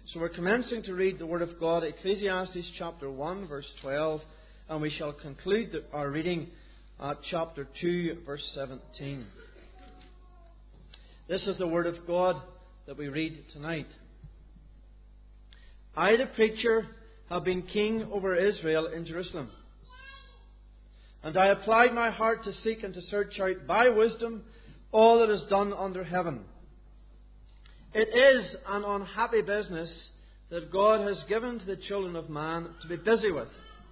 So we're commencing to read the Word of God, Ecclesiastes chapter 1, verse 12, and we shall conclude our reading at chapter 2, verse 17. This is the Word of God that we read tonight. I, the preacher, have been king over Israel in Jerusalem. And I applied my heart to seek and to search out by wisdom all that is done under heaven. It is an unhappy business that God has given to the children of man to be busy with.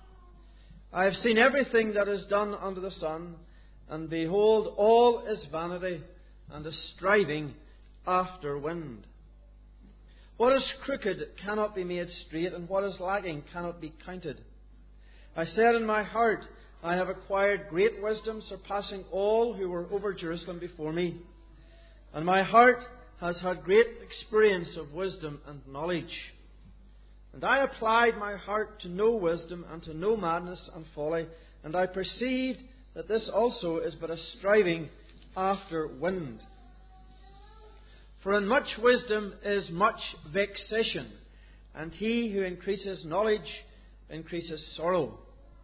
I have seen everything that is done under the sun, and behold, all is vanity and a striving after wind. What is crooked cannot be made straight, and what is lacking cannot be counted. I said in my heart, I have acquired great wisdom, surpassing all who were over Jerusalem before me. And my heart has had great experience of wisdom and knowledge. And I applied my heart to know wisdom and to know madness and folly, and I perceived that this also is but a striving after wind. For in much wisdom is much vexation, and he who increases knowledge increases sorrow.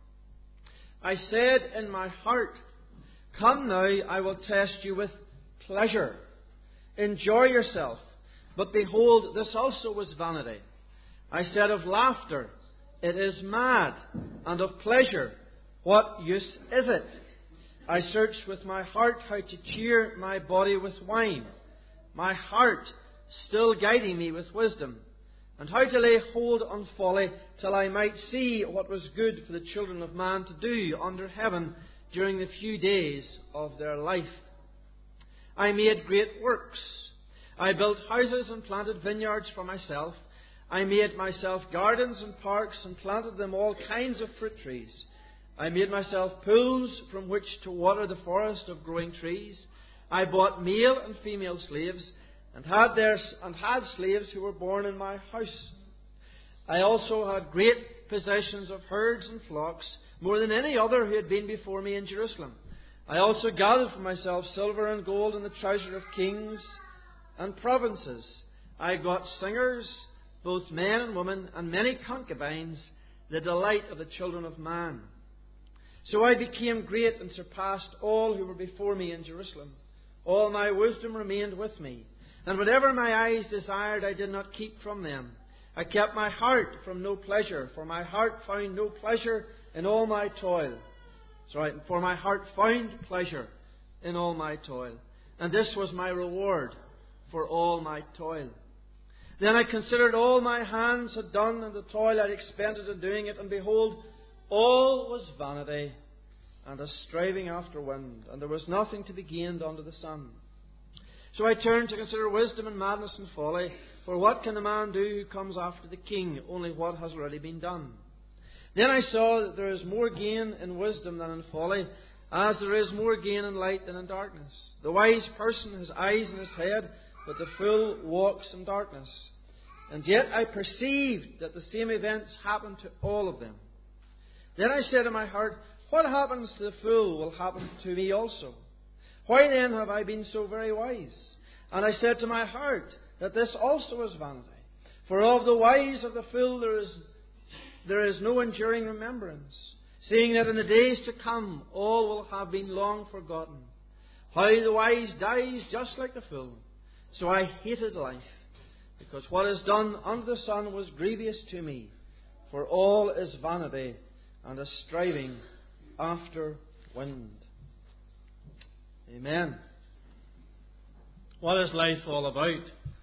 I said in my heart, come now, I will test you with pleasure. Enjoy yourself. But behold, this also was vanity. I said of laughter, it is mad, and of pleasure, what use is it? I searched with my heart how to cheer my body with wine, my heart still guiding me with wisdom, and how to lay hold on folly, till I might see what was good for the children of man to do under heaven during the few days of their life. I made great works. I built houses and planted vineyards for myself. I made myself gardens and parks and planted them all kinds of fruit trees. I made myself pools from which to water the forest of growing trees. I bought male and female slaves and had slaves who were born in my house. I also had great possessions of herds and flocks, more than any other who had been before me in Jerusalem. I also gathered for myself silver and gold and the treasure of kings and provinces. I got singers, both men and women, and many concubines, the delight of the children of man. So I became great and surpassed all who were before me in Jerusalem. All my wisdom remained with me, and whatever my eyes desired I did not keep from them. I kept my heart from no pleasure, for my heart found no pleasure in all my toil. For my heart found pleasure in all my toil, and this was my reward for all my toil. Then I considered all my hands had done, and the toil I had expended in doing it, and behold, all was vanity and a striving after wind, and there was nothing to be gained under the sun. So I turned to consider wisdom and madness and folly, for what can a man do who comes after the king? Only what has already been done. Then I saw that there is more gain in wisdom than in folly, as there is more gain in light than in darkness. The wise person has eyes in his head, but the fool walks in darkness. And yet I perceived that the same events happen to all of them. Then I said in my heart, what happens to the fool will happen to me also. Why then have I been so very wise? And I said to my heart that this also is vanity. For of the wise of the fool there is no enduring remembrance, seeing that in the days to come all will have been long forgotten. How the wise dies just like the fool. So I hated life, because what is done under the sun was grievous to me. For all is vanity and a striving after wind. Amen. What is life all about?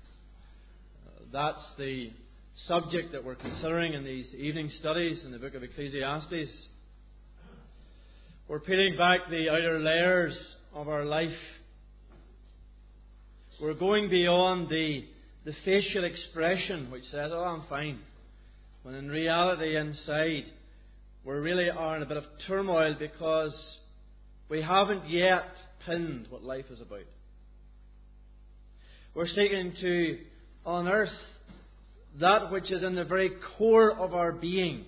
That's the subject that we're considering in these evening studies in the book of Ecclesiastes. We're peeling back the outer layers of our life. We're going beyond the facial expression which says, oh, I'm fine, when in reality inside we really are in a bit of turmoil because we haven't yet pinned what life is about. We're seeking to unearth that which is in the very core of our being.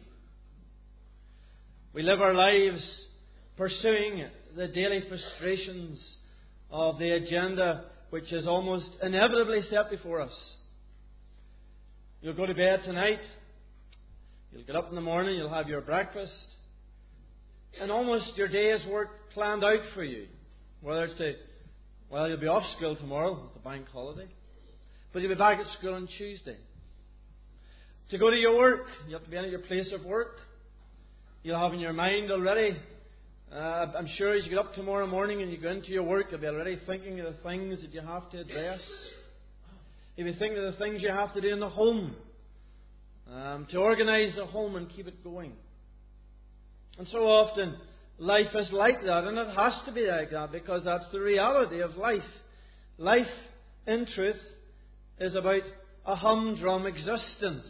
We live our lives pursuing the daily frustrations of the agenda which is almost inevitably set before us. You'll go to bed tonight. You'll get up in the morning. You'll have your breakfast. And almost your day's work planned out for you. Whether it's you'll be off school tomorrow, it's a bank holiday. But you'll be back at school on Tuesday. To go to your work, you have to be in at your place of work. You'll have in your mind already, I'm sure as you get up tomorrow morning and you go into your work, you'll be already thinking of the things that you have to address. You'll be thinking of the things you have to do in the home, to organise the home and keep it going. And so often, life is like that, and it has to be like that, because that's the reality of life. Life, in truth, is about a humdrum existence.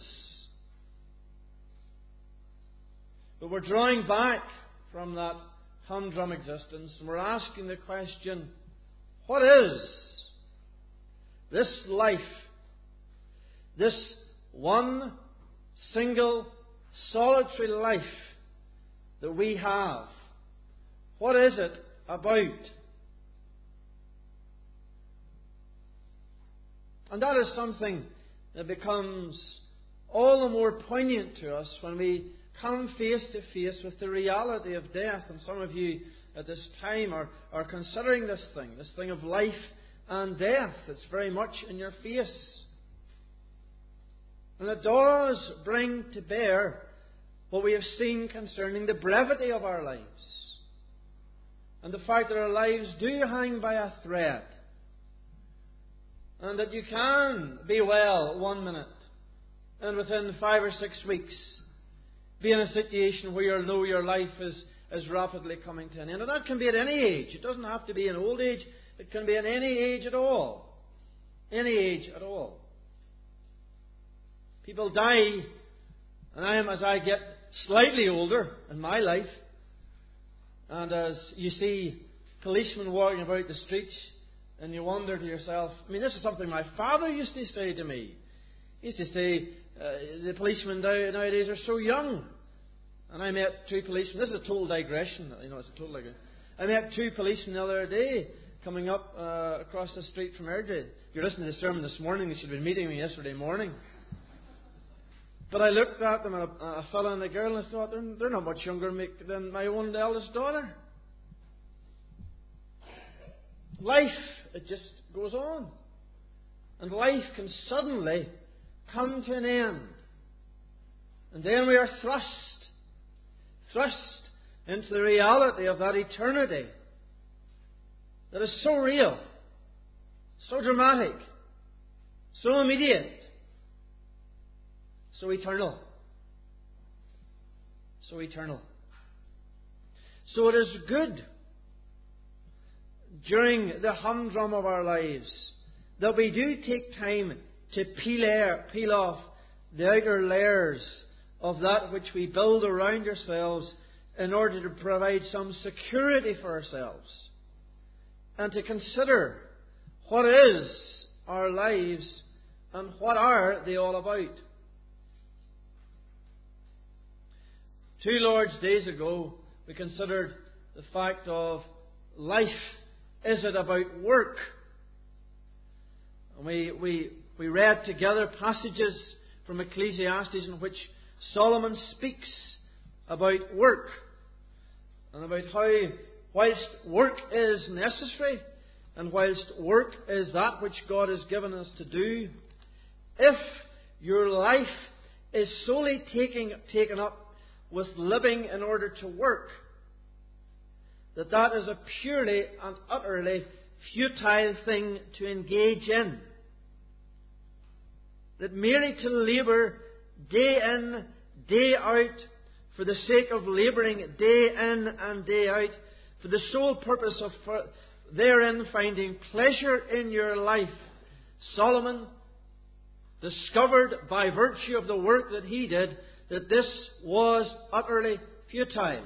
But we're drawing back from that humdrum existence, and we're asking the question, what is this life, this one single solitary life that we have? What is it about? And that is something that becomes all the more poignant to us when we come face to face with the reality of death. And some of you at this time are considering this thing of life and death. It's very much in your face. And it does bring to bear what we have seen concerning the brevity of our lives. And the fact that our lives do hang by a thread. And that you can be well one minute, and within 5 or 6 weeks be in a situation where you know your life is rapidly coming to an end. And that can be at any age. It doesn't have to be in old age. It can be at any age at all. Any age at all. People die, and as I get slightly older in my life, and as you see policemen walking about the streets, and you wonder to yourself, this is something my father used to say to me. He used to say, the policemen nowadays are so young. And I met 2 policemen. This is a total digression. It's a total digression. I met 2 policemen the other day coming up across the street from Airdrie. If you're listening to the sermon this morning, you should have been meeting me yesterday morning. But I looked at them, a fellow and a girl, and I thought, they're not much younger than my own eldest daughter. Life, it just goes on. And life can suddenly come to an end. And then we are thrust into the reality of that eternity that is so real, so dramatic, so immediate, so eternal. So eternal. So it is good during the humdrum of our lives that we do take time to peel off the outer layers of that which we build around ourselves in order to provide some security for ourselves, and to consider what is our lives and what are they all about. 2 Lord's days ago, we considered the fact of life. Is it about work? And we read together passages from Ecclesiastes in which Solomon speaks about work, and about how, whilst work is necessary, and whilst work is that which God has given us to do, if your life is solely taken up with living in order to work, that is a purely and utterly futile thing to engage in. That merely to labour day in, day out, for the sake of labouring day in and day out, for the sole purpose of therein finding pleasure in your life, Solomon discovered by virtue of the work that he did that this was utterly futile.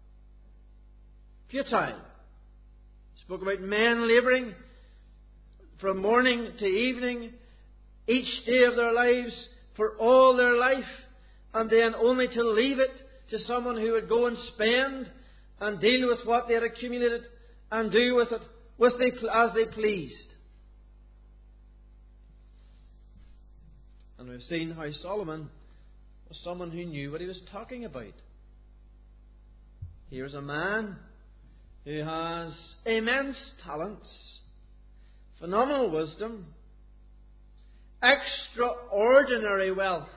Futile. He spoke about men labouring from morning to evening, each day of their lives, for all their life, and then only to leave it to someone who would go and spend and deal with what they had accumulated and do with it as they pleased. And we've seen how Solomon was someone who knew what he was talking about. Here's a man who has immense talents, phenomenal wisdom, extraordinary wealth,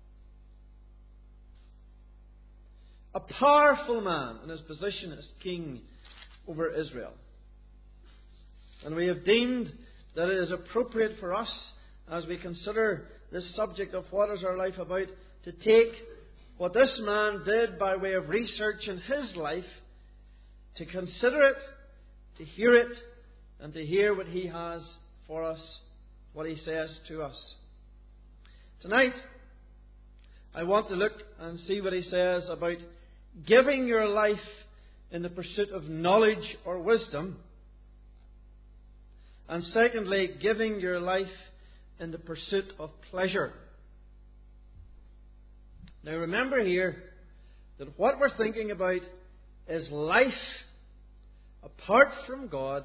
a powerful man in his position as king over Israel. And we have deemed that it is appropriate for us, as we consider this subject of what is our life about, to take what this man did by way of research in his life, to consider it, to hear it, and to hear what he has for us, what he says to us. Tonight, I want to look and see what he says about giving your life in the pursuit of knowledge or wisdom, and secondly, giving your life in the pursuit of pleasure. Now remember here that what we're thinking about is life apart from God,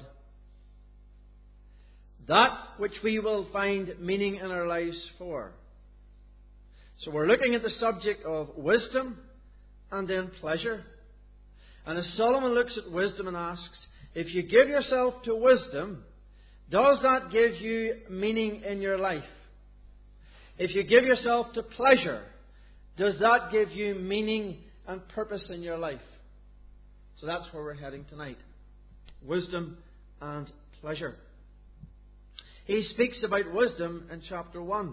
that which we will find meaning in our lives for. So we're looking at the subject of wisdom and then pleasure. And as Solomon looks at wisdom and asks, if you give yourself to wisdom, does that give you meaning in your life? If you give yourself to pleasure, does that give you meaning and purpose in your life? So that's where we're heading tonight. Wisdom and pleasure. He speaks about wisdom in chapter 1.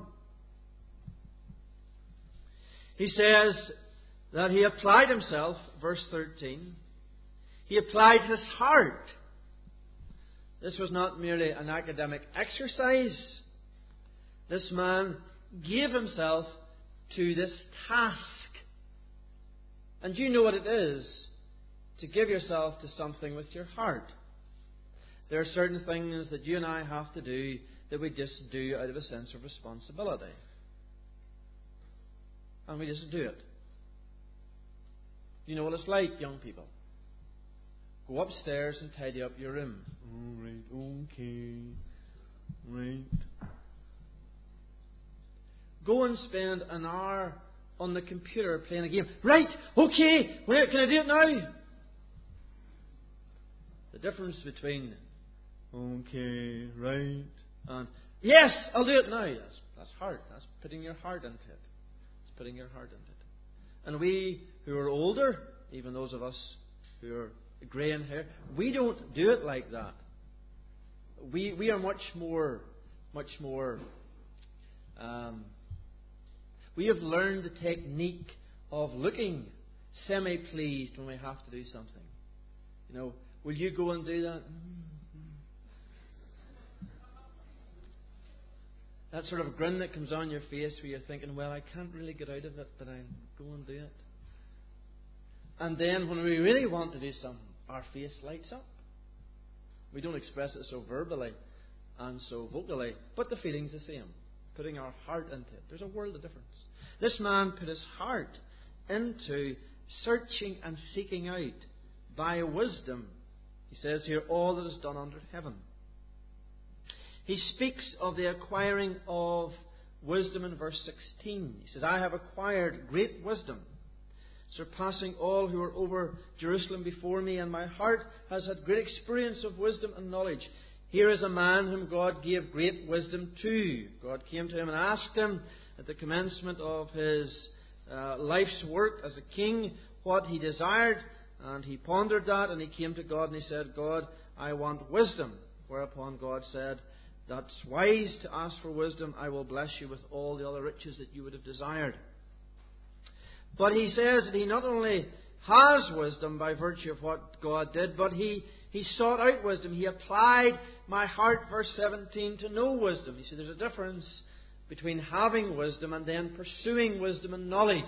He says that he applied himself, verse 13, he applied his heart. This was not merely an academic exercise. This man gave himself to this task. And you know what it is to give yourself to something with your heart. There are certain things that you and I have to do that we just do out of a sense of responsibility. And we just do it. You know what it's like, young people. Go upstairs and tidy up your room. All right, okay, right. Go and spend an hour on the computer playing a game. Right, okay, wait, can I do it now? The difference between okay, right, and yes, I'll do it now. That's heart. That's putting your heart into it. It's putting your heart into it. And we who are older, even those of us who are grey in hair, we don't do it like that. We are much more. We have learned the technique of looking semi-pleased when we have to do something. You know, will you go and do that? That sort of grin that comes on your face where you're thinking, well, I can't really get out of it, but I'll go and do it. And then when we really want to do something, our face lights up. We don't express it so verbally and so vocally, but the feeling's the same. Putting our heart into it. There's a world of difference. This man put his heart into searching and seeking out by wisdom. He says here, all that is done under heaven. He speaks of the acquiring of wisdom in verse 16. He says, I have acquired great wisdom, surpassing all who are over Jerusalem before me, and my heart has had great experience of wisdom and knowledge. Here is a man whom God gave great wisdom to. God came to him and asked him at the commencement of his life's work as a king what he desired, and he pondered that, and he came to God and he said, God, I want wisdom. Whereupon God said, that's wise to ask for wisdom. I will bless you with all the other riches that you would have desired. But he says that he not only has wisdom by virtue of what God did, but he sought out wisdom. He applied my heart, verse 17, to know wisdom. You see, there's a difference between having wisdom and then pursuing wisdom and knowledge.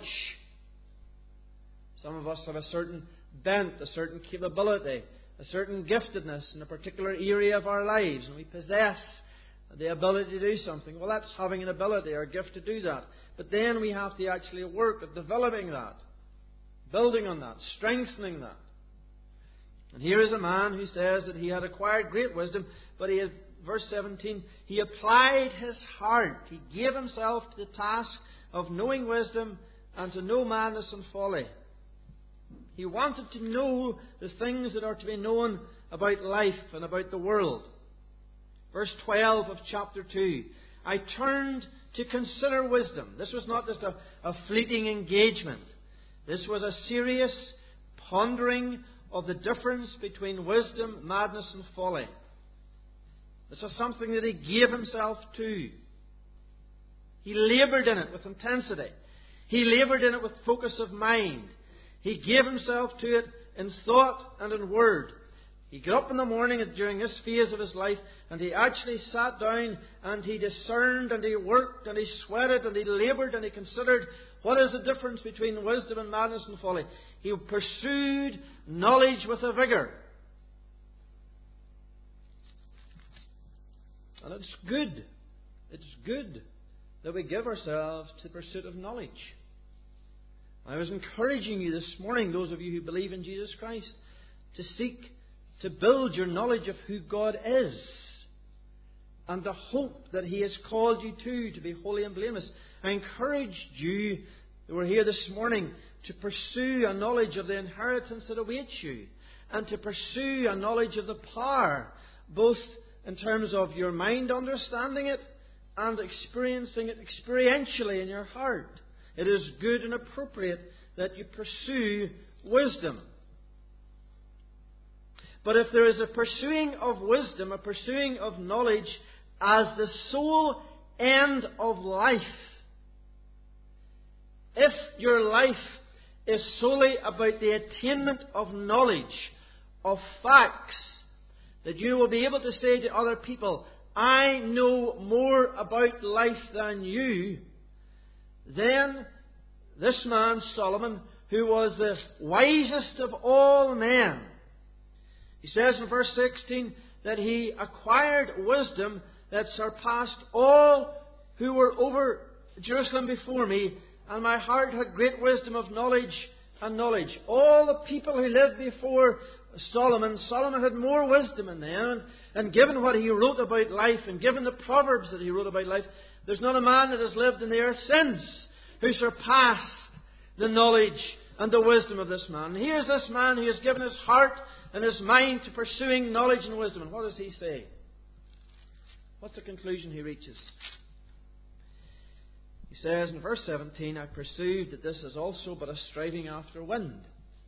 Some of us have a certain bent, a certain capability, a certain giftedness in a particular area of our lives, and we possess the ability to do something. Well, that's having an ability or a gift to do that. But then we have to actually work at developing that, building on that, strengthening that. And here is a man who says that he had acquired great wisdom, but he had, verse 17, he applied his heart. He gave himself to the task of knowing wisdom and to know madness and folly. He wanted to know the things that are to be known about life and about the world. Verse 12 of chapter 2. I turned to consider wisdom. This was not just a fleeting engagement. This was a serious pondering of the difference between wisdom, madness, and folly. This was something that he gave himself to. He laboured in it with intensity. He laboured in it with focus of mind. He gave himself to it in thought and in word. He got up in the morning during this phase of his life, and he actually sat down and he discerned and he worked and he sweated and he laboured and he considered what is the difference between wisdom and madness and folly. He pursued knowledge with a vigour. And it's good. It's good that we give ourselves to the pursuit of knowledge. I was encouraging you this morning, those of you who believe in Jesus Christ, to seek to build your knowledge of who God is and the hope that He has called you to be holy and blameless. I encouraged you that were here this morning to pursue a knowledge of the inheritance that awaits you and to pursue a knowledge of the power, both in terms of your mind understanding it and experiencing it experientially in your heart. It is good and appropriate that you pursue wisdom. But if there is a pursuing of wisdom, a pursuing of knowledge as the sole end of life, if your life is solely about the attainment of knowledge, of facts, that you will be able to say to other people, I know more about life than you, then this man, Solomon, who was the wisest of all men, he says in verse 16 that he acquired wisdom that surpassed all who were over Jerusalem before me, and my heart had great wisdom of knowledge and knowledge. All the people who lived before Solomon had more wisdom in them, and given what he wrote about life, and given the Proverbs that he wrote about life, there's not a man that has lived in the earth since who surpassed the knowledge and the wisdom of this man. And here's this man who has given his heart and his mind to pursuing knowledge and wisdom. And what does he say? What's the conclusion he reaches? He says in verse 17, I perceive that this is also but a striving after wind.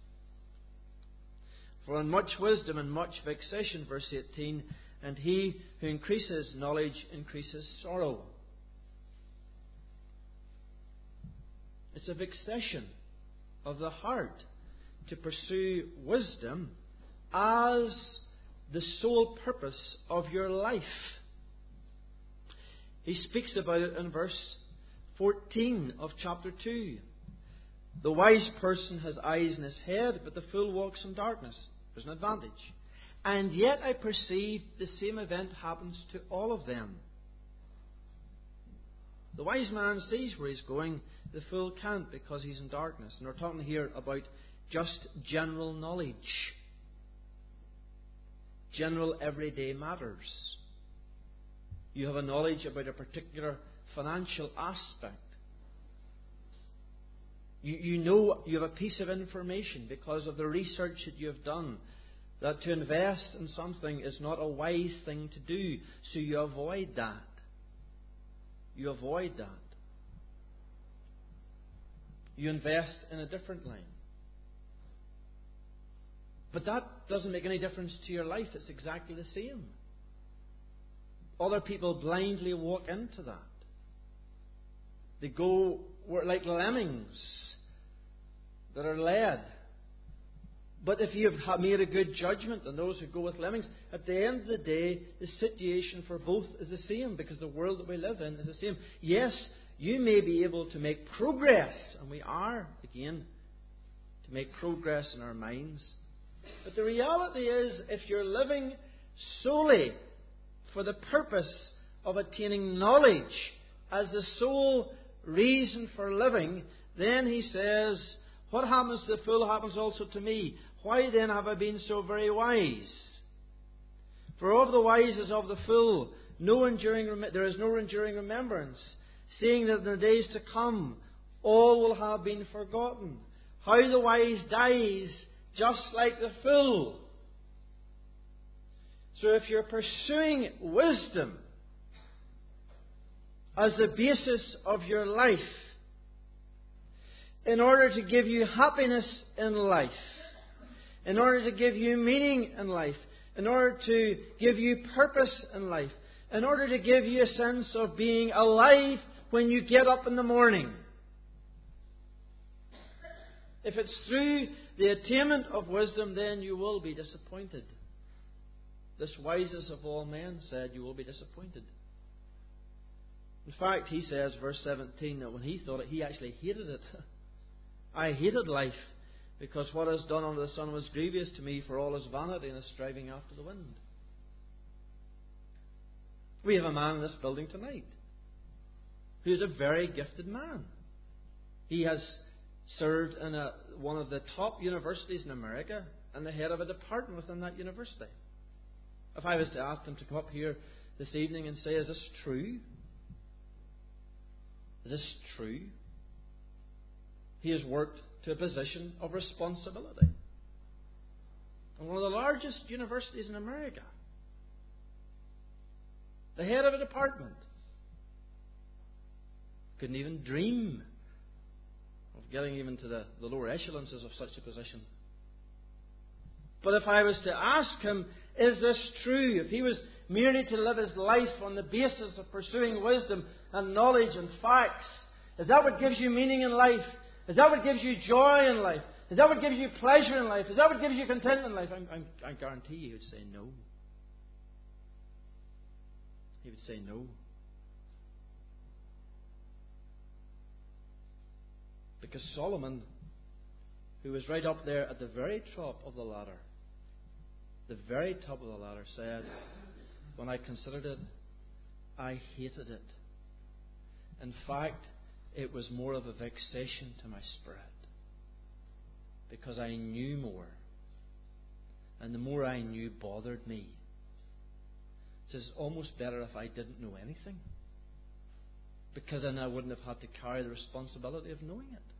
For in much wisdom and much vexation, verse 18, and he who increases knowledge increases sorrow. It's a vexation of the heart to pursue wisdom as the sole purpose of your life. He speaks about it in verse 14 of chapter 2. The wise person has eyes in his head, but the fool walks in darkness. There's an advantage. And yet I perceive the same event happens to all of them. The wise man sees where he's going. The fool can't because he's in darkness. And we're talking here about just general knowledge. General everyday matters. You have a knowledge about a particular financial aspect. You know you have a piece of information because of the research that you have done that to invest in something is not a wise thing to do. So you avoid that. You avoid that. You invest in a different line. But that doesn't make any difference to your life. It's exactly the same. Other people blindly walk into that. They go like lemmings that are led. But if you have made a good judgment, and those who go with lemmings, at the end of the day, the situation for both is the same, because the world that we live in is the same. Yes, you may be able to make progress, and we are, again, to make progress in our minds. But the reality is, if you're living solely for the purpose of attaining knowledge as the sole reason for living, then he says, what happens to the fool happens also to me. Why then have I been so very wise? For of the wise as of the fool, there is no enduring remembrance, seeing that in the days to come all will have been forgotten. How the wise dies just like the fool. So if you're pursuing wisdom as the basis of your life, in order to give you happiness in life, in order to give you meaning in life, in order to give you purpose in life, in order to give you a sense of being alive when you get up in the morning, if it's through the attainment of wisdom, then you will be disappointed. This wisest of all men said, you will be disappointed. In fact, he says, verse 17, that when he thought it, he actually hated it. I hated life, because what is done under the sun was grievous to me, for all is vanity and is striving after the wind. We have a man in this building tonight who is a very gifted man. He has served in one of the top universities in America and the head of a department within that university. If I was to ask him to come up here this evening and say, is this true? Is this true? He has worked to a position of responsibility in one of the largest universities in America. The head of a department. Couldn't even dream of getting even to the lower echelons of such a position. But if I was to ask him, is this true? If he was merely to live his life on the basis of pursuing wisdom and knowledge and facts, is that what gives you meaning in life? Is that what gives you joy in life? Is that what gives you pleasure in life? Is that what gives you contentment in life? I guarantee you he would say no. He would say no. Because Solomon, who was right up there at the very top of the ladder, said, when I considered it, I hated it. In fact, it was more of a vexation to my spirit, because I knew more, and the more I knew bothered me. It says, almost better if I didn't know anything, because then I wouldn't have had to carry the responsibility of knowing it.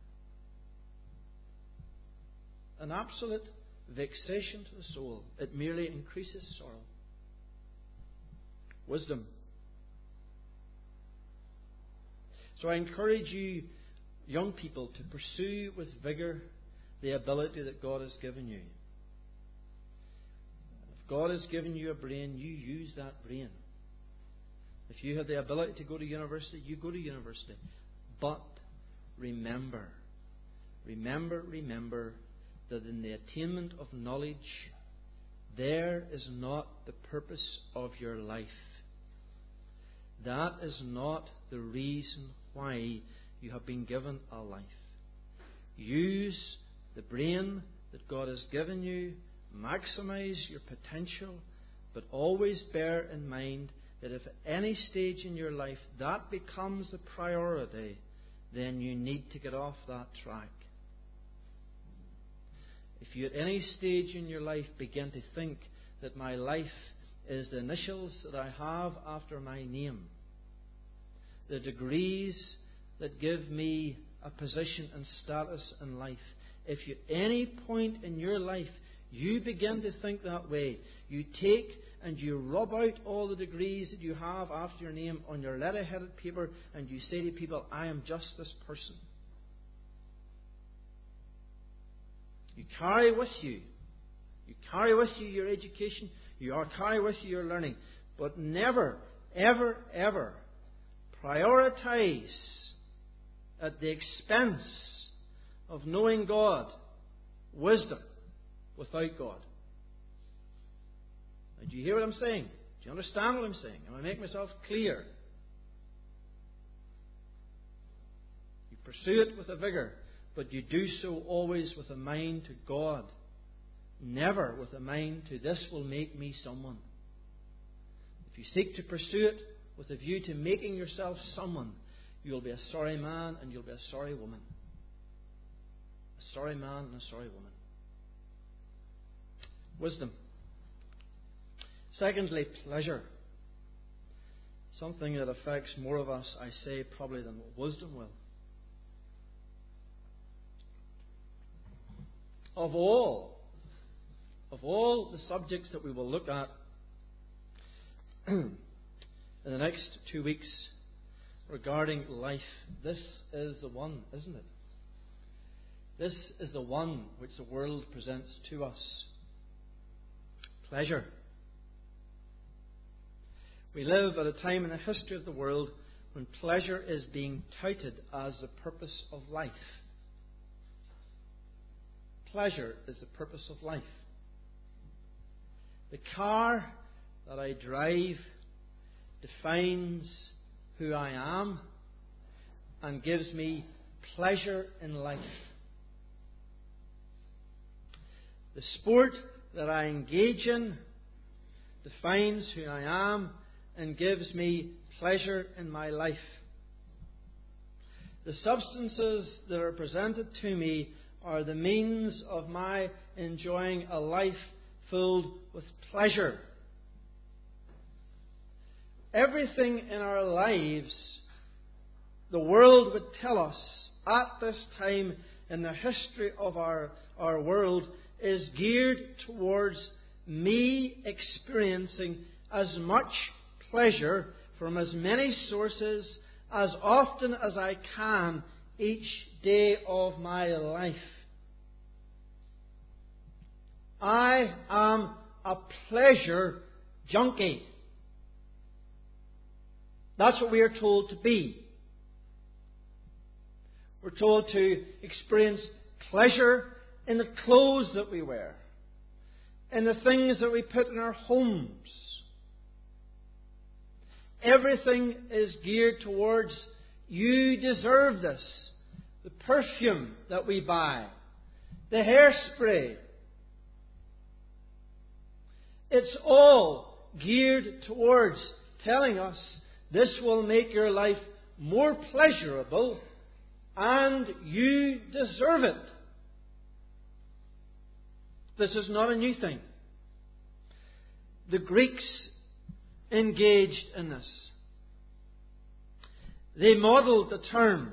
An absolute vexation to the soul. It merely increases sorrow. Wisdom. So I encourage you, young people, to pursue with vigour the ability that God has given you. If God has given you a brain, you use that brain. If you have the ability to go to university, you go to university. But remember that in the attainment of knowledge, there is not the purpose of your life. That is not the reason why you have been given a life. Use the brain that God has given you, maximize your potential, but always bear in mind that if at any stage in your life that becomes the priority, then you need to get off that track. If you at any stage in your life begin to think that my life is the initials that I have after my name, the degrees that give me a position and status in life, if at any point in your life you begin to think that way, you take and you rub out all the degrees that you have after your name on your letter-headed paper, and you say to people, I am just this person. You carry with you your education, carry with you your learning, but never, ever, ever prioritize at the expense of knowing God, wisdom, without God. Now, do you hear what I'm saying? Do you understand what I'm saying? Am I making myself clear? You pursue it with a vigour, but you do so always with a mind to God. Never with a mind to this will make me someone. If you seek to pursue it with a view to making yourself someone, you'll be a sorry man and you'll be a sorry woman. A sorry man and a sorry woman. Wisdom. Secondly, pleasure. Something that affects more of us, I say, probably than wisdom will. Of all the subjects that we will look at in the next 2 weeks regarding life, this is the one, isn't it? This is the one which the world presents to us. Pleasure. We live at a time in the history of the world when pleasure is being touted as the purpose of life. Pleasure is the purpose of life. The car that I drive defines who I am and gives me pleasure in life. The sport that I engage in defines who I am and gives me pleasure in my life. The substances that are presented to me are the means of my enjoying a life filled with pleasure. Everything in our lives, the world would tell us at this time in the history of our world, is geared towards me experiencing as much pleasure from as many sources as often as I can each day of my life. I am a pleasure junkie. That's what we are told to be. We're told to experience pleasure in the clothes that we wear, in the things that we put in our homes. Everything is geared towards, you deserve this. The perfume that we buy, the hairspray. It's all geared towards telling us this will make your life more pleasurable and you deserve it. This is not a new thing. The Greeks engaged in this. They modelled the term.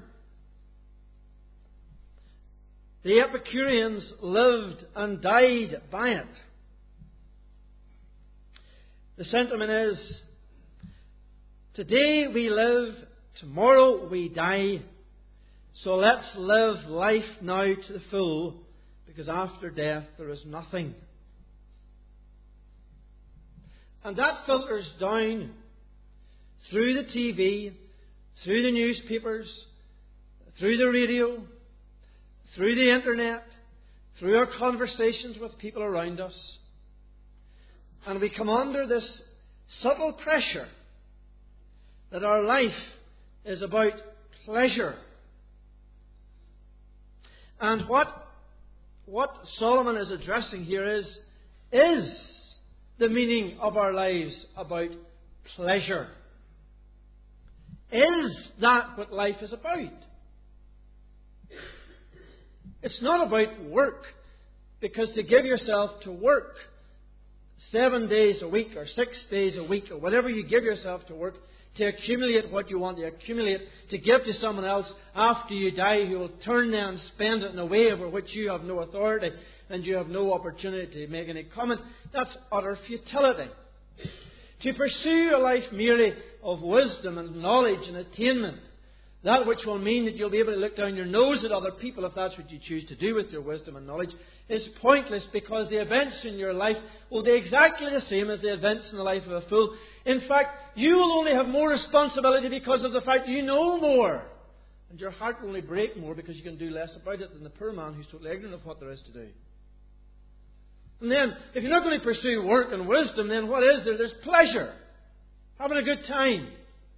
The Epicureans lived and died by it. The sentiment is, today we live, tomorrow we die, so let's live life now to the full, because after death there is nothing. And that filters down through the TV, through the newspapers, through the radio, through the internet, through our conversations with people around us. And we come under this subtle pressure that our life is about pleasure. And what Solomon is addressing here is the meaning of our lives about pleasure? Is that what life is about? It's not about work, because to give yourself to work 7 days a week or 6 days a week or whatever you give yourself to work, to accumulate what you want to accumulate, to give to someone else after you die who will turn then and spend it in a way over which you have no authority and you have no opportunity to make any comment, that's utter futility. To pursue a life merely of wisdom and knowledge and attainment, that which will mean that you'll be able to look down your nose at other people if that's what you choose to do with your wisdom and knowledge, is pointless, because the events in your life will be exactly the same as the events in the life of a fool. In fact, you will only have more responsibility because of the fact you know more. And your heart will only break more because you can do less about it than the poor man who's totally ignorant of what there is to do. And then, if you're not going to pursue work and wisdom, then what is there? There's pleasure. Having a good time.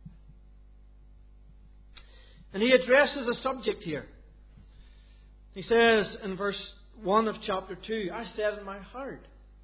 And he addresses a subject here. He says in verse 1 of chapter 2, I said in my heart,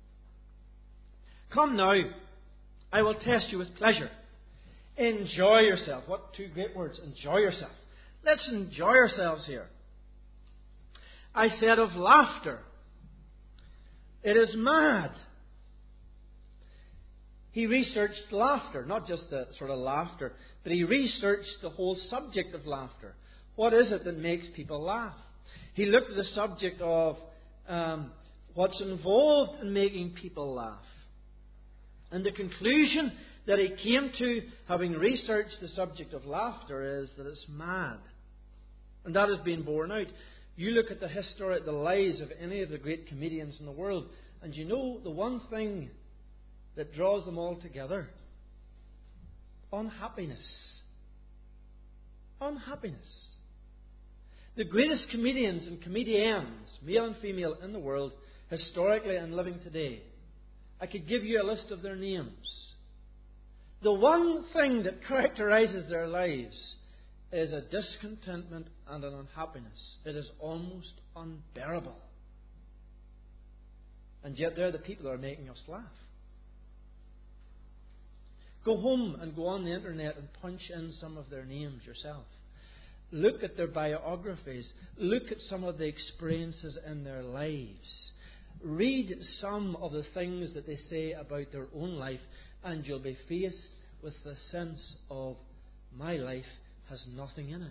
come now, I will test you with pleasure. Enjoy yourself. What two great words. Enjoy yourself. Let's enjoy ourselves here. I said of laughter, it is mad. He researched laughter, not just the sort of laughter, but he researched the whole subject of laughter. What is it that makes people laugh? He looked at the subject of what's involved in making people laugh. And the conclusion that he came to, having researched the subject of laughter, is that it's mad. And that has been borne out. You look at the lives of any of the great comedians in the world, and you know the one thing that draws them all together? Unhappiness. Unhappiness. The greatest comedians and comedians, male and female, in the world, historically and living today, I could give you a list of their names. The one thing that characterizes their lives is a discontentment and an unhappiness. It is almost unbearable. And yet they're the people that are making us laugh. Go home and go on the internet and punch in some of their names yourself. Look at their biographies. Look at some of the experiences in their lives. Read some of the things that they say about their own life, and you'll be faced with the sense of, my life has nothing in it.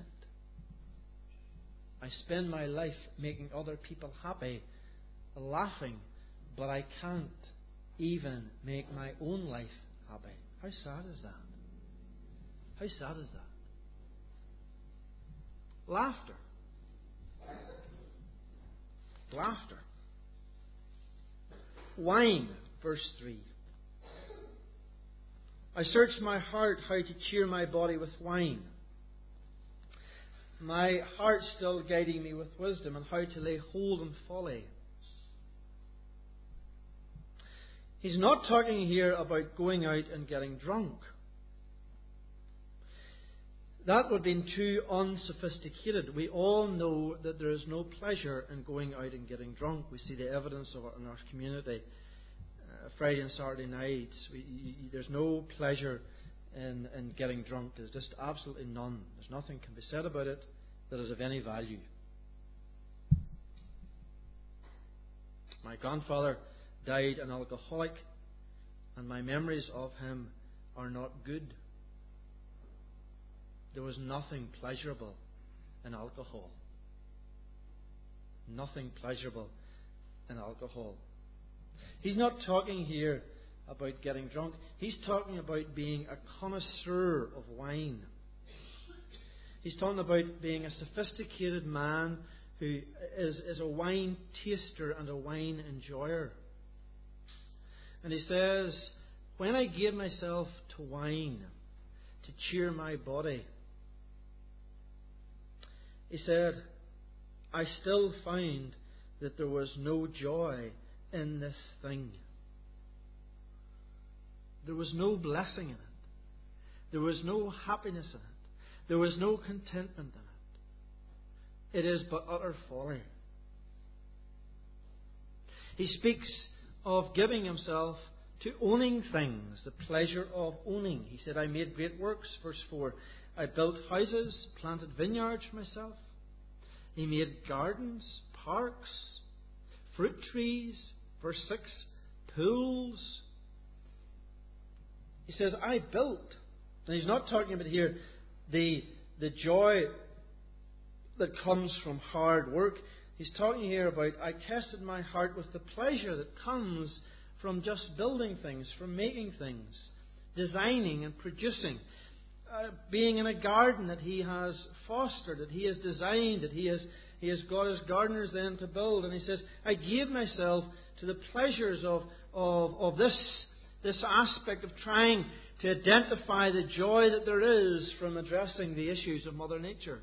I spend my life making other people happy, laughing, but I can't even make my own life happy. How sad is that? How sad is that? Laughter. Laughter. Wine, verse 3. I searched my heart how to cheer my body with wine. My heart still guiding me with wisdom and how to lay hold on folly. He's not talking here about going out and getting drunk. That would have been too unsophisticated. We all know that there is no pleasure in going out and getting drunk. We see the evidence of it in our community. Friday and Saturday nights, there's no pleasure in getting drunk. There's just absolutely none. There's nothing can be said about it that is of any value. My grandfather died an alcoholic, and my memories of him are not good. There was nothing pleasurable in alcohol. Nothing pleasurable in alcohol. He's not talking here about getting drunk. He's talking about being a connoisseur of wine. He's talking about being a sophisticated man who is a wine taster and a wine enjoyer. And he says, when I gave myself to wine to cheer my body, he said, I still found that there was no joy in this thing. There was no blessing in it. There was no happiness in it. There was no contentment in it. It is but utter folly. He speaks of giving himself to owning things, the pleasure of owning. He said, I made great works, verse 4. I built houses, planted vineyards for myself. He made gardens, parks, fruit trees, verse 6, pools. He says, I built. And he's not talking about here the joy that comes from hard work. He's talking here about, I tested my heart with the pleasure that comes from just building things, from making things, designing and producing. Being in a garden that he has fostered, that he has designed, that he has got his gardeners then to build. And he says, I gave myself to the pleasures of this aspect of trying to identify the joy that there is from addressing the issues of Mother Nature.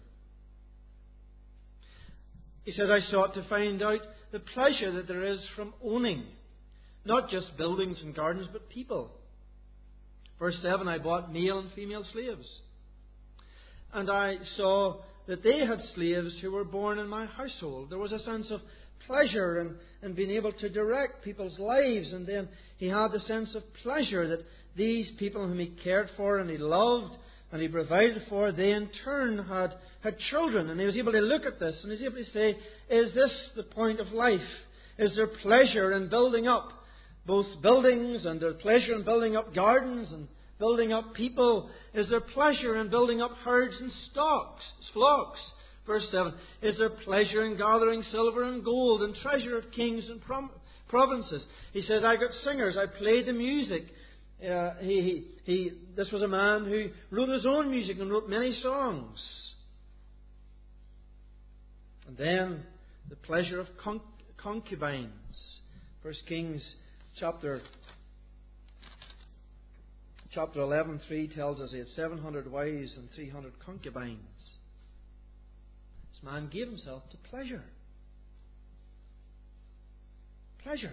He says, I sought to find out the pleasure that there is from owning, not just buildings and gardens, but people. Verse 7, I bought male and female slaves. And I saw that they had slaves who were born in my household. There was a sense of pleasure in being able to direct people's lives. And then he had the sense of pleasure that these people whom he cared for and he loved and he provided for, they in turn had children. And he was able to look at this and he was able to say, is this the point of life? Is there pleasure in building up both buildings, and their pleasure in building up gardens and building up people? Is there pleasure in building up herds and flocks? Verse 7. Is there pleasure in gathering silver and gold and treasure of kings and provinces? He says, I got singers, I played the music. This was a man who wrote his own music and wrote many songs. And then the pleasure of concubines. 1 Kings chapter 11:3 tells us he had 700 wives and 300 concubines. This man gave himself to pleasure. Pleasure.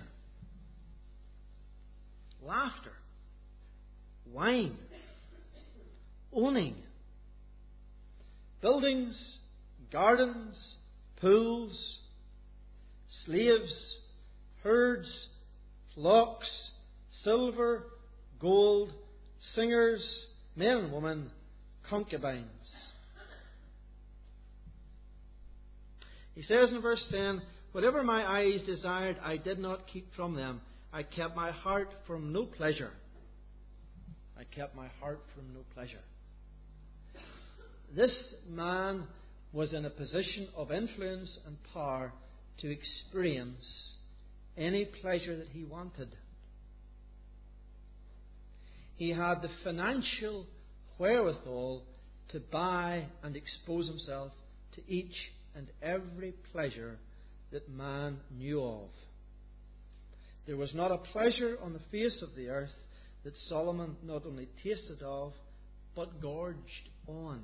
Laughter. Wine. Owning. Buildings. Gardens. Pools. Slaves. Herds. Flocks. Silver. Gold. Singers. Men and women. Concubines. He says in verse 10, whatever my eyes desired, I did not keep from them. I kept my heart from no pleasure. I kept my heart from no pleasure. This man was in a position of influence and power to experience any pleasure that he wanted. He had the financial wherewithal to buy and expose himself to each and every pleasure that man knew of. There was not a pleasure on the face of the earth that Solomon not only tasted of, but gorged on.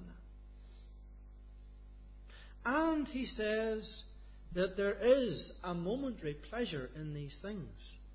And he says that there is a momentary pleasure in these things.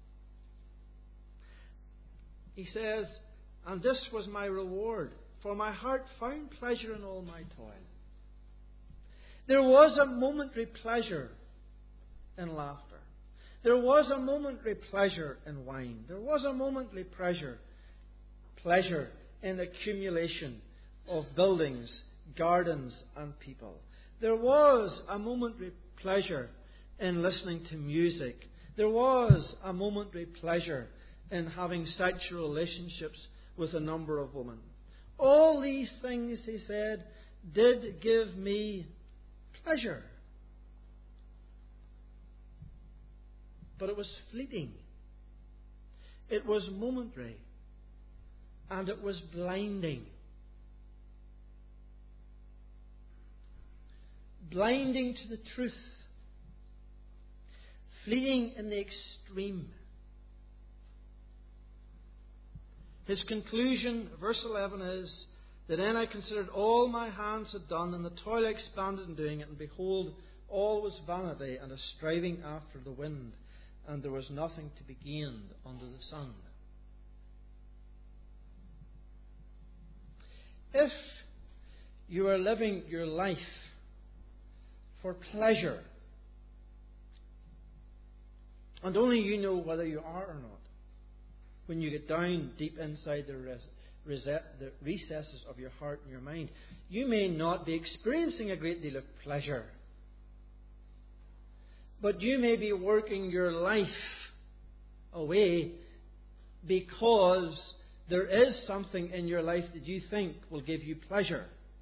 He says, and this was my reward, for my heart found pleasure in all my toil. There was a momentary pleasure in laughter. There was a momentary pleasure in wine. There was a momentary pleasure in accumulation of buildings, gardens, and people. There was a momentary pleasure in listening to music. There was a momentary pleasure in having sexual relationships with a number of women. All these things, he said, did give me pleasure. But it was fleeting. It was momentary. And it was blinding. Blinding to the truth. Fleeting in the extreme. His conclusion, verse 11, is that then I considered all my hands had done, and the toil I expanded in doing it, and behold, all was vanity and a striving after the wind, and there was nothing to be gained under the sun. If you are living your life for pleasure, and only you know whether you are or not, when you get down deep inside the recesses of your heart and your mind, you may not be experiencing a great deal of pleasure. But you may be working your life away because there is something in your life that you think will give you pleasure.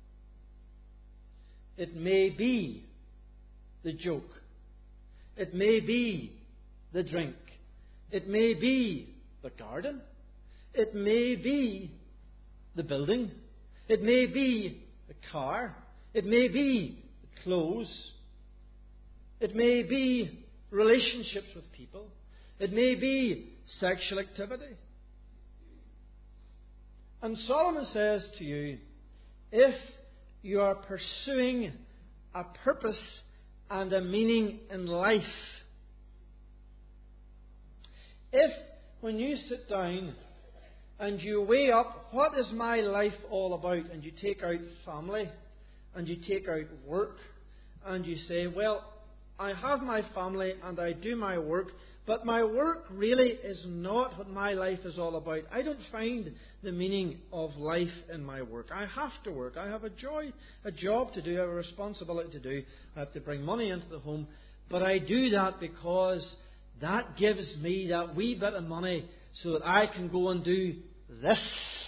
It may be the joke. It may be the drink. It may be the garden. It may be the building. It may be the car. It may be the clothes. It may be relationships with people. It may be sexual activity. And Solomon says to you, if you are pursuing a purpose and a meaning in life, if when you sit down and you weigh up what is my life all about, and you take out family and you take out work and you say, well, I have my family and I do my work, but my work really is not what my life is all about. I don't find the meaning of life in my work. I have to work. I have a job to do. I have a responsibility to do. I have to bring money into the home. But I do that because that gives me that wee bit of money so that I can go and do this.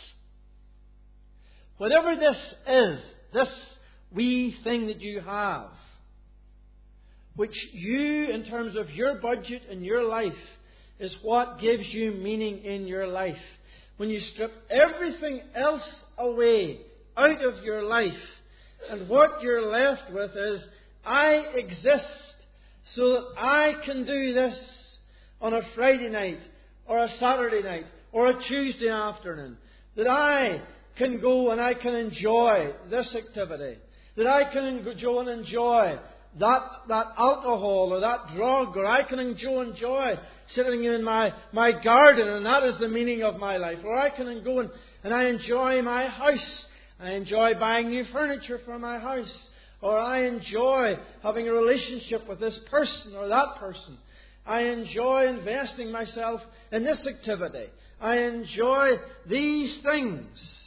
Whatever this is, this wee thing that you have, which you, in terms of your budget and your life, is what gives you meaning in your life. When you strip everything else away out of your life, and what you're left with is, I exist so that I can do this on a Friday night, or a Saturday night, or a Tuesday afternoon. That I can go and I can enjoy this activity. That I can go and enjoy that alcohol or that drug, or I can enjoy sitting in my garden, and that is the meaning of my life. Or I can go and I enjoy my house. I enjoy buying new furniture for my house. Or I enjoy having a relationship with this person or that person. I enjoy investing myself in this activity. I enjoy these things.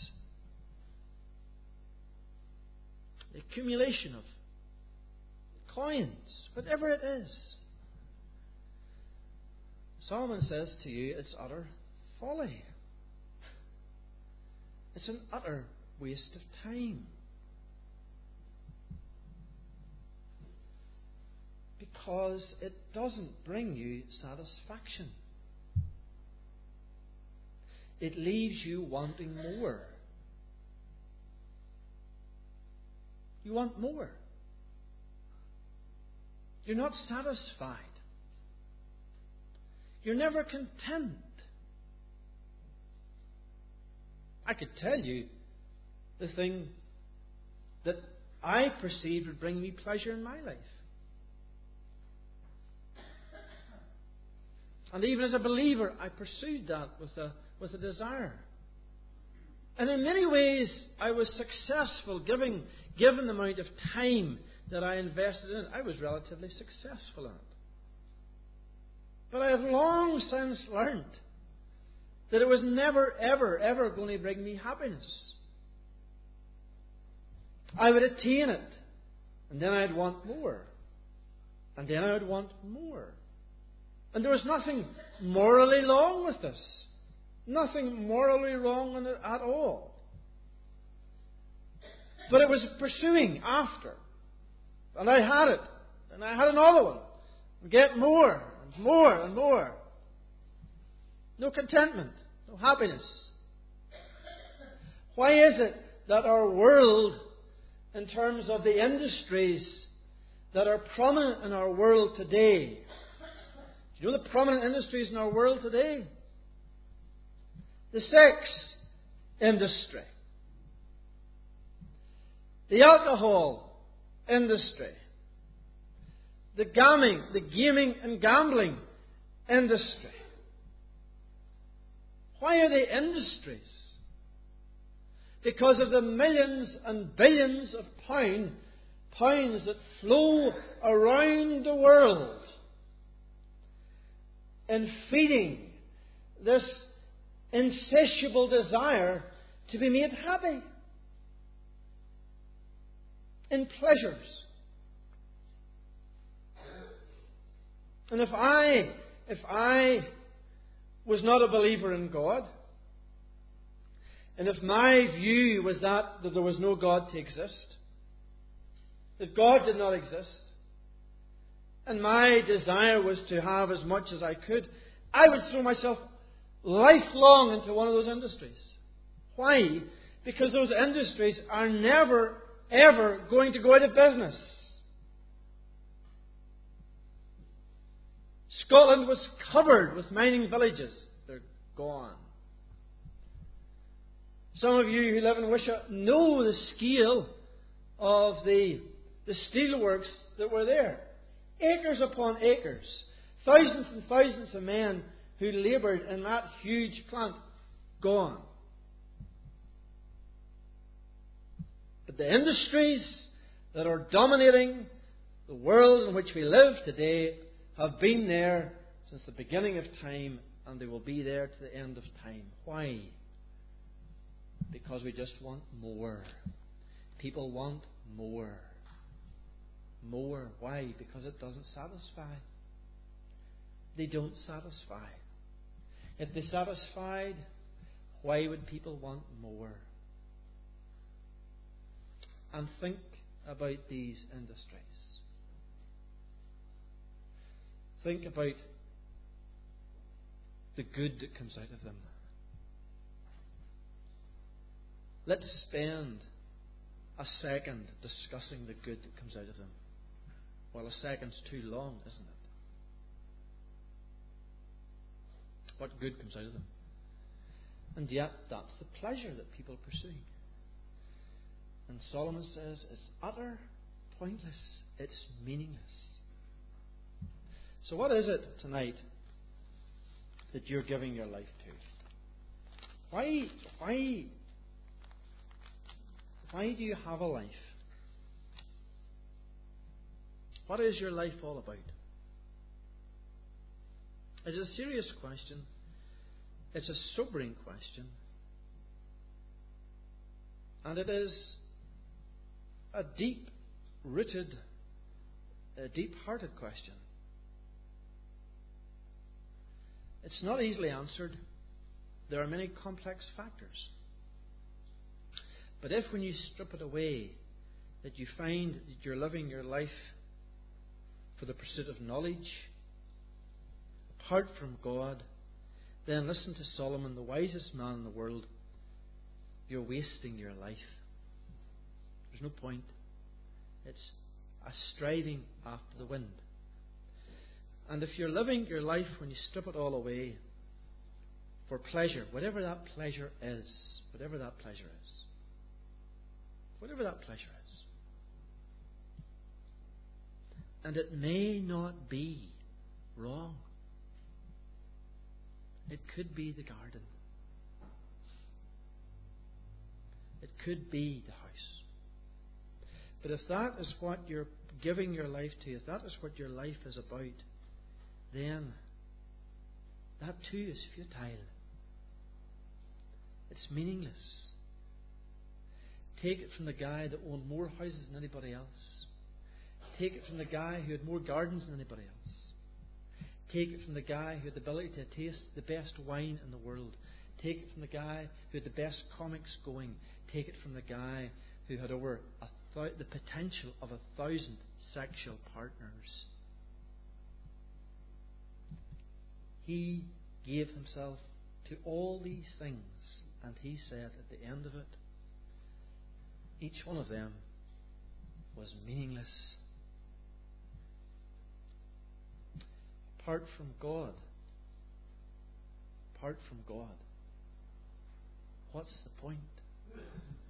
The accumulation of coins, whatever it is. Solomon says to you, it's utter folly. It's an utter waste of time. Because it doesn't bring you satisfaction. It leaves you wanting more. You want more. You're not satisfied. You're never content. I could tell you the thing that I perceived would bring me pleasure in my life. And even as a believer, I pursued that with a desire. And in many ways, I was successful, given the amount of time that I invested in it. I was relatively successful in it. But I have long since learned that it was never, ever, ever going to bring me happiness. I would attain it, and then I'd want more. And then I would want more. And there was nothing morally wrong with this. Nothing morally wrong in it at all. But it was pursuing after. And I had it. And I had another one. And get more and more and more. No contentment. No happiness. Why is it that our world, in terms of the industries that are prominent in our world today, do you know the prominent industries in our world today? The sex industry, the alcohol industry, the gaming and gambling industry. Why are they industries? Because of the millions and billions of pounds that flow around the world in feeding this insatiable desire to be made happy in pleasures. And if I was not a believer in God, and if my view was that there was no God to exist, that God did not exist, and my desire was to have as much as I could, I would throw myself lifelong into one of those industries. Why? Because those industries are never, ever going to go out of business. Scotland was covered with mining villages. They're gone. Some of you who live in Wishaw know the scale of the steelworks that were there. Acres upon acres. Thousands and thousands of men who laboured in that huge plant, gone. But the industries that are dominating the world in which we live today have been there since the beginning of time, and they will be there to the end of time. Why? Because we just want more. People want more. More. Why? Because it doesn't satisfy. they don't satisfy. If they satisfied, why would people want more? And think about these industries. Think about the good that comes out of them. Let's spend a second discussing the good that comes out of them. Well, a second's too long, isn't it? What good comes out of them? And yet, that's the pleasure that people pursue. And Solomon says it's utter pointless. It's meaningless. So what is it tonight that you're giving your life to? Why do you have a life? What is your life all about? It's a serious question. It's a sobering question. And it is a deep-rooted, a deep-hearted question. It's not easily answered. There are many complex factors. But if when you strip it away, that you find that you're living your life for the pursuit of knowledge, apart from God, then listen to Solomon, the wisest man in the world. You're wasting your life. There's no point. It's a striding after the wind. And if you're living your life when you strip it all away for pleasure, whatever that pleasure is, whatever that pleasure is, and it may not be wrong. It could be the garden. It could be the house. But if that is what you're giving your life to, if that is what your life is about, then that too is futile. It's meaningless. Take it from the guy that owned more houses than anybody else. Take it from the guy who had more gardens than anybody else. Take it from the guy who had the ability to taste the best wine in the world. Take it from the guy who had the best comics going. Take it from the guy who had over the potential of 1,000 sexual partners. He gave himself to all these things, and he said at the end of it, each one of them was meaningless. Apart from God, what's the point?